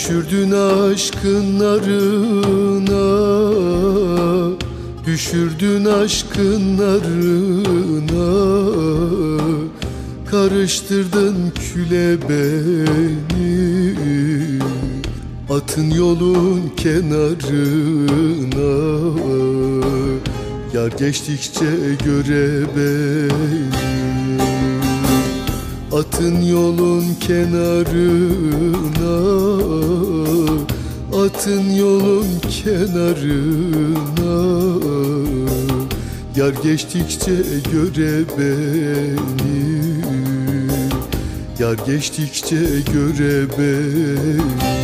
Düşürdün aşkın narına, düşürdün aşkın narına. Karıştırdın küle beni, atın yolun kenarına. Yar geçtikçe göre beni, atın yolun kenarına. Atın yolun kenarına. Yar geçtikçe göre beni, yar geçtikçe göre beni.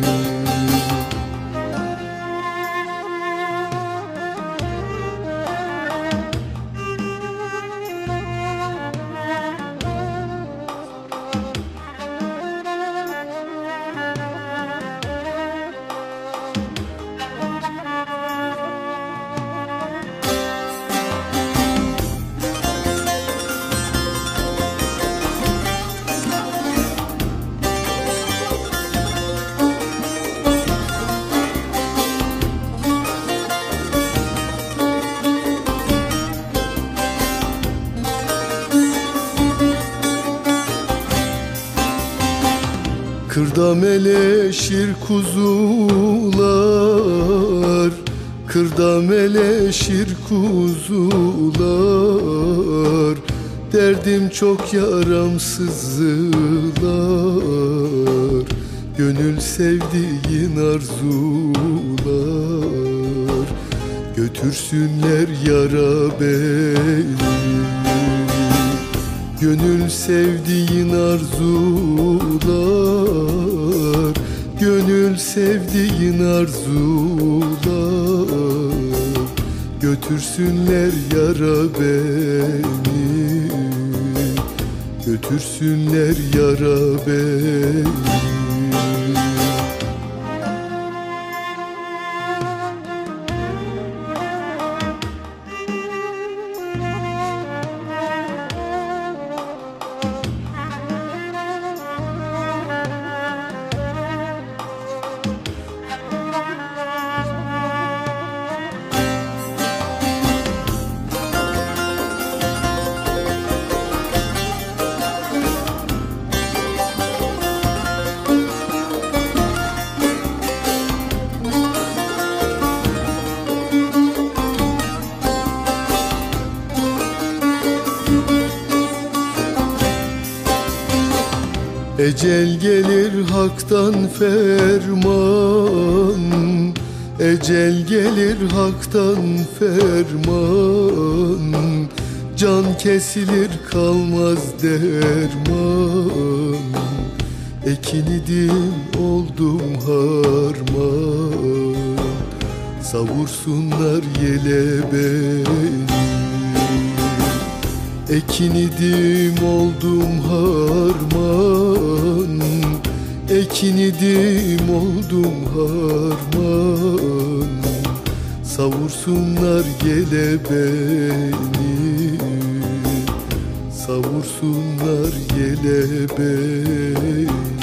Kırda meleşir kuzular, kırda meleşir kuzular. Derdim çok yaram sızılar, gönül sevdiğin arzular. Götürsünler yara beni, gönül sevdiğin arzular. Gönül sevdiğin arzular. Götürsünler yara beni, götürsünler yara beni. Ecel gelir haktan ferman, ecel gelir haktan ferman. Can kesilir kalmaz derman. Ekin idim oldum harman, savursunlar yele beni. Ekin idim oldum harman, ekin idim oldum harman. Savursunlar yele beni, savursunlar yele beni.